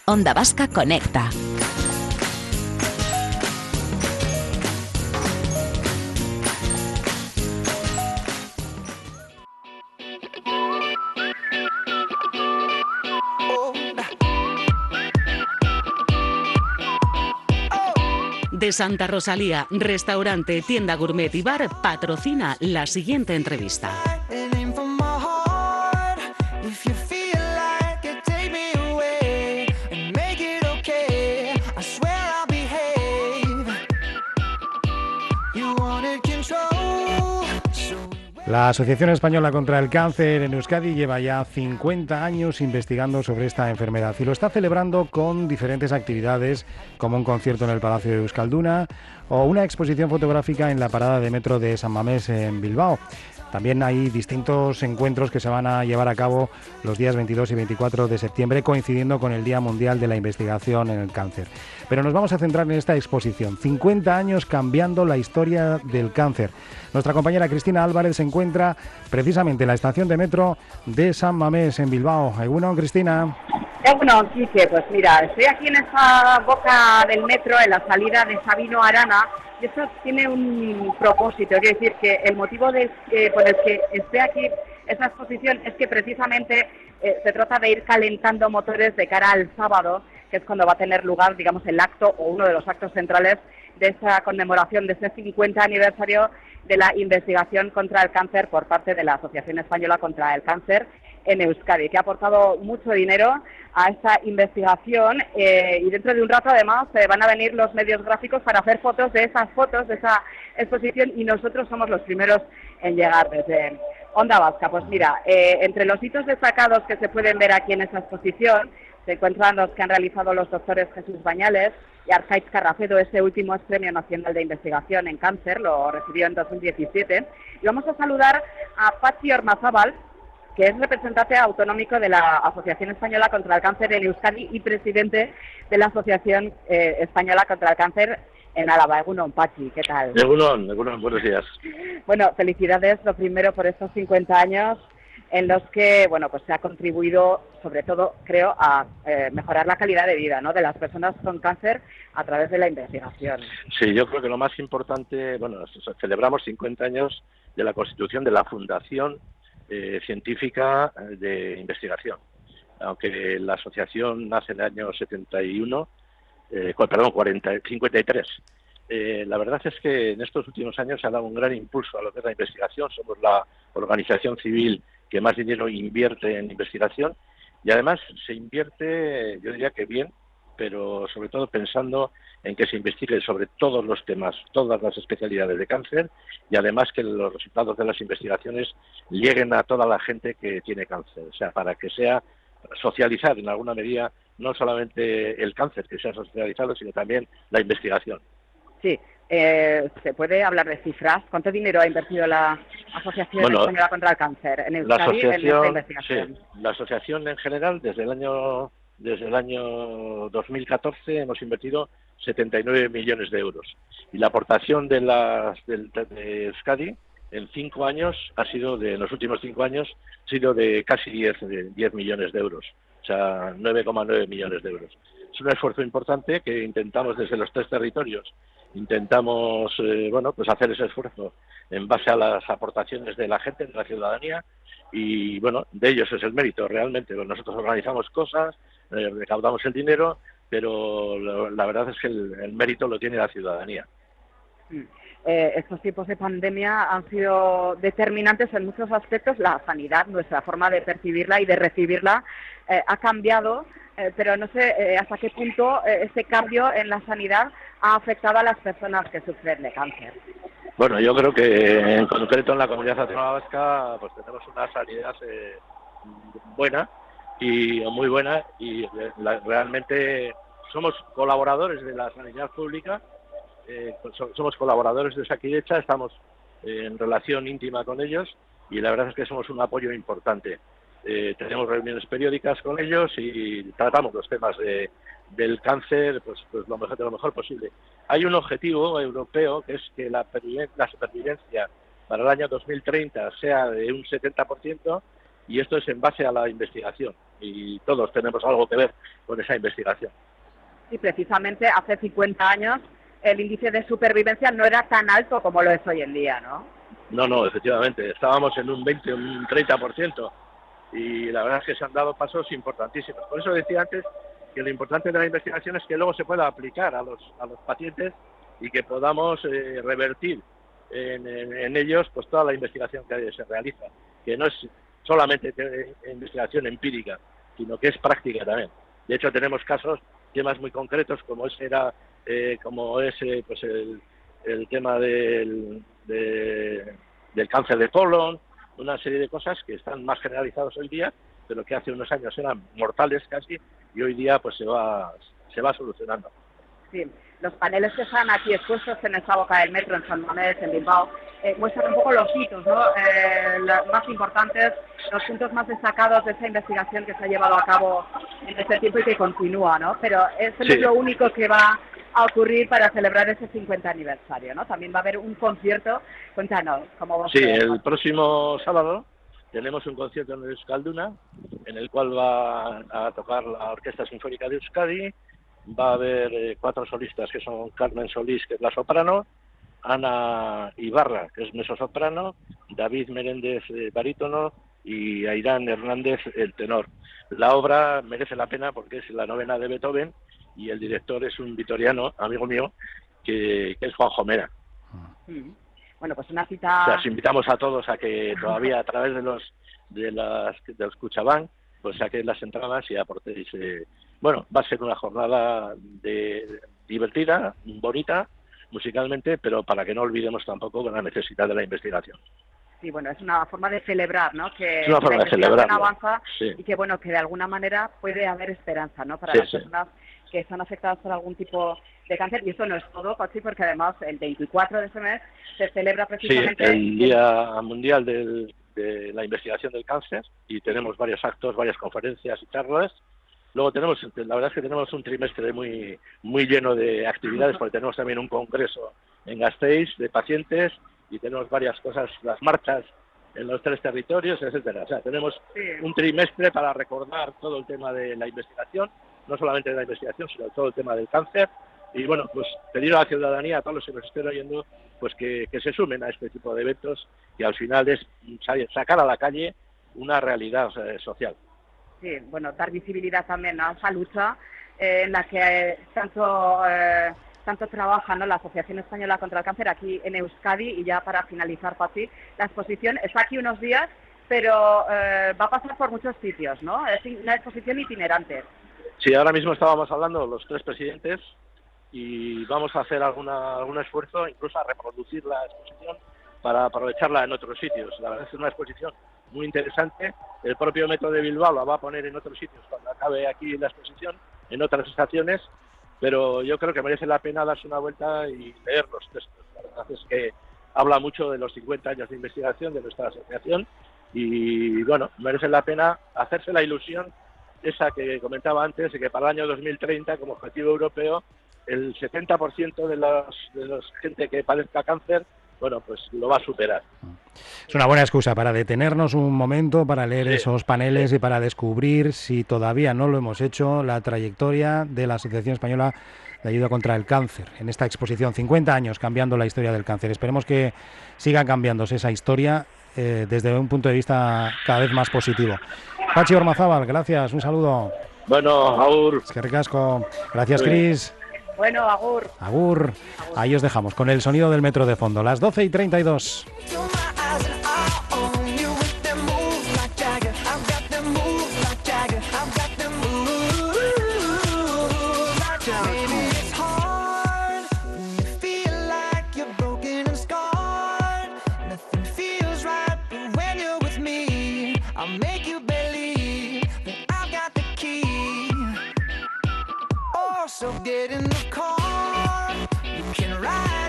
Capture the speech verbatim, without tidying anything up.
Onda Vasca Conecta. De Santa Rosalía, restaurante, tienda gourmet y bar, patrocina la siguiente entrevista. La Asociación Española contra el Cáncer en Euskadi lleva ya cincuenta años investigando sobre esta enfermedad y lo está celebrando con diferentes actividades, como un concierto en el Palacio de Euskalduna o una exposición fotográfica en la parada de metro de San Mamés en Bilbao. También hay distintos encuentros que se van a llevar a cabo los días veintidós y veinticuatro de septiembre, coincidiendo con el Día Mundial de la Investigación en el Cáncer. Pero nos vamos a centrar en esta exposición, cincuenta años cambiando la historia del cáncer. Nuestra compañera Cristina Álvarez se encuentra precisamente en la estación de metro de San Mamés, en Bilbao. Egunon, Cristina. Egunon, Quique, pues mira, estoy aquí en esa boca del metro, en la salida de Sabino Arana, y esto tiene un propósito, quiero decir que el motivo de, eh, por el que esté aquí esta exposición es que precisamente eh, se trata de ir calentando motores de cara al sábado, que es cuando va a tener lugar, digamos, el acto o uno de los actos centrales de esa conmemoración de ese cincuenta aniversario de la investigación contra el cáncer por parte de la Asociación Española contra el Cáncer en Euskadi, que ha aportado mucho dinero a esta investigación eh, y dentro de un rato además eh, van a venir los medios gráficos para hacer fotos de esas fotos, de esa exposición, y nosotros somos los primeros en llegar desde Onda Vasca. Pues mira, eh, entre los hitos destacados que se pueden ver aquí en esta exposición se encuentran los que han realizado los doctores Jesús Bañales y Arkaitz Carracedo. Este último es Premio Nacional de Investigación en Cáncer, lo recibió en dos mil diecisiete. Y vamos a saludar a Patxi Ormazábal, que es representante autonómico de la Asociación Española contra el Cáncer en Euskadi y presidente de la Asociación eh, Española contra el Cáncer en Álava. Egunon, Patxi, ¿qué tal? Egunon, Egunon, buenos días. Bueno, felicidades, lo primero, por estos cincuenta años en los que, bueno, pues se ha contribuido, sobre todo, creo, a eh, mejorar la calidad de vida, ¿no?, de las personas con cáncer a través de la investigación. Sí, yo creo que lo más importante, bueno, celebramos cincuenta años de la constitución de la Fundación eh, Científica de Investigación. Aunque la asociación nace en el año setenta y uno, eh, perdón, cuarenta, cincuenta y tres. Eh, la verdad es que en estos últimos años se ha dado un gran impulso a lo que es la investigación. Somos la organización civil que más dinero invierte en investigación y además se invierte, yo diría que bien, pero sobre todo pensando en que se investigue sobre todos los temas, todas las especialidades de cáncer y además que los resultados de las investigaciones lleguen a toda la gente que tiene cáncer, o sea, para que sea socializar en alguna medida no solamente el cáncer, que sea socializado, sino también la investigación. Sí. Eh, ¿Se puede hablar de cifras? ¿Cuánto dinero ha invertido la Asociación bueno, Española contra el Cáncer en Euskadi en esta investigación? Sí, la asociación en general, desde el año desde el año dos mil catorce hemos invertido setenta y nueve millones de euros. Y la aportación de, las, de, de Euskadi en cinco años ha sido, de en los últimos cinco años, ha sido de casi diez millones de euros. O sea, nueve coma nueve millones de euros. Es un esfuerzo importante que intentamos desde los tres territorios. Intentamos, eh, bueno, pues hacer ese esfuerzo en base a las aportaciones de la gente, de la ciudadanía, y bueno, de ellos es el mérito realmente. Nosotros organizamos cosas, eh, recaudamos el dinero, pero lo, la verdad es que el, el mérito lo tiene la ciudadanía. Eh, estos tiempos de pandemia han sido determinantes en muchos aspectos. La sanidad, nuestra forma de percibirla y de recibirla, eh, ha cambiado, eh, pero no sé eh, hasta qué punto eh, ese cambio en la sanidad ha afectado a las personas que sufren de cáncer. Bueno, yo creo que en concreto en la Comunidad Autónoma Vasca pues tenemos una sanidad eh, buena y muy buena y la, realmente somos colaboradores de la sanidad pública, eh, somos colaboradores de Osakidetza, estamos eh, en relación íntima con ellos y la verdad es que somos un apoyo importante. Eh, tenemos reuniones periódicas con ellos y tratamos los temas de, del cáncer pues, pues lo mejor, de lo mejor posible. Hay un objetivo europeo que es que la, la supervivencia para el año dos mil treinta sea de un setenta por ciento y esto es en base a la investigación y todos tenemos algo que ver con esa investigación. Y precisamente hace cincuenta años el índice de supervivencia no era tan alto como lo es hoy en día, ¿no? No, no, efectivamente, estábamos en un veinte, un treinta por ciento y la verdad es que se han dado pasos importantísimos. Por eso decía antes que lo importante de la investigación es que luego se pueda aplicar a los, a los pacientes y que podamos eh, revertir en, en, en ellos pues toda la investigación que se realiza, que no es solamente te, investigación empírica, sino que es práctica también. De hecho, tenemos casos, temas muy concretos, como ese era, eh, como es eh, pues el, el tema del, de, del cáncer de colon, una serie de cosas que están más generalizados hoy día, pero que hace unos años eran mortales casi, y hoy día pues se va se va solucionando. Sí, los paneles que están aquí expuestos en esta boca del metro, en San Mamés, en Bilbao, eh, muestran un poco los hitos, ¿no? Eh, los más importantes, los puntos más destacados de esa investigación que se ha llevado a cabo en este tiempo y que continúa, ¿no? Pero eso no Sí. es lo único que va a ocurrir para celebrar ese cincuenta aniversario, ¿no? También va a haber un concierto. Cuéntanos, ¿cómo va a Sí, ser? el próximo sábado tenemos un concierto en Euskalduna, en el cual va a tocar la Orquesta Sinfónica de Euskadi. Va a haber eh, cuatro solistas, que son Carmen Solís, que es la soprano, Ana Ibarra, que es mezzosoprano, David Meréndez, eh, barítono, y Airán Hernández, el tenor. La obra merece la pena porque es la novena de Beethoven y el director es un vitoriano, amigo mío, que, que es Juanjo Mera. Mm. Bueno, pues una cita... O sea, os invitamos a todos a que todavía a través de los de las de los Cuchabán, pues saquéis las entradas y aportéis. Eh, bueno, va a ser una jornada de divertida, bonita, musicalmente, pero para que no olvidemos tampoco la necesidad de la investigación. Sí, bueno, es una forma de celebrar, ¿no? Que Es una forma la de celebrarlo, avanza sí. Y que, bueno, que de alguna manera puede haber esperanza, ¿no? Para Sí, las sí. personas que están afectadas por algún tipo de cáncer. Y eso no es todo, Pachi, porque además el veinticuatro de este mes se celebra Sí, precisamente... el Día Mundial del, de la Investigación del Cáncer, y tenemos varios actos, varias conferencias y charlas. Luego tenemos, la verdad es que tenemos un trimestre muy muy lleno de actividades, porque tenemos también un congreso en Gasteiz de pacientes y tenemos varias cosas, las marchas en los tres territorios, etcétera. O sea, tenemos Sí. un trimestre para recordar todo el tema de la investigación, no solamente de la investigación, sino todo el tema del cáncer. Y bueno, pues pedir a la ciudadanía, a todos los que nos estén oyendo, pues que, que se sumen a este tipo de eventos, que al final es sacar a la calle una realidad eh, social. Sí, bueno, dar visibilidad también a esa lucha eh, en la que eh, tanto eh, tanto trabaja, ¿no?, la Asociación Española contra el Cáncer aquí en Euskadi. Y ya para finalizar, Pachi, la exposición está aquí unos días, pero eh, va a pasar por muchos sitios, ¿no? Es una exposición itinerante. Sí, ahora mismo estábamos hablando los tres presidentes y vamos a hacer alguna, algún esfuerzo, incluso a reproducir la exposición para aprovecharla en otros sitios. La verdad es que es una exposición muy interesante. El propio Metro de Bilbao la va a poner en otros sitios cuando acabe aquí la exposición, en otras estaciones, pero yo creo que merece la pena darse una vuelta y leer los textos. La verdad es que habla mucho de los cincuenta años de investigación de nuestra asociación y, bueno, merece la pena hacerse la ilusión esa que comentaba antes, de que para el año dos mil treinta, como objetivo europeo, el setenta por ciento de los de los gente que padezca cáncer, bueno, pues lo va a superar. Es una buena excusa para detenernos un momento, para leer Sí, esos paneles sí. y para descubrir, si todavía no lo hemos hecho, la trayectoria de la Asociación Española de Ayuda contra el Cáncer en esta exposición. cincuenta años cambiando la historia del cáncer. Esperemos que siga cambiándose esa historia eh, desde un punto de vista cada vez más positivo. Pachi Ormazábal, gracias, un saludo. Bueno, Aur. Es que ricasco. Gracias, Muy bien. Cris. Bueno, agur. Agur. Ahí os dejamos con el sonido del metro de fondo. Las doce y treinta y dos. So get in the car, you can ride.